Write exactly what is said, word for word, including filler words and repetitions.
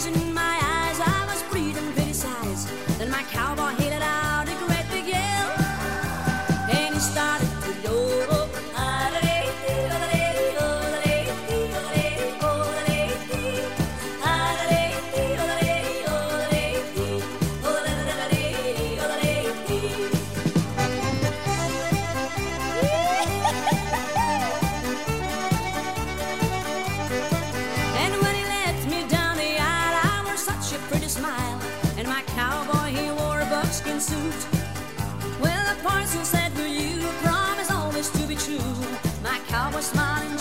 reason in my eyes I was breathing criticized. Then my cowboy he let out a great big yell, and he started to yodel. And my cowboy, he wore a buckskin suit. Well, the parson said, will you promise always to be true? My cowboy smiling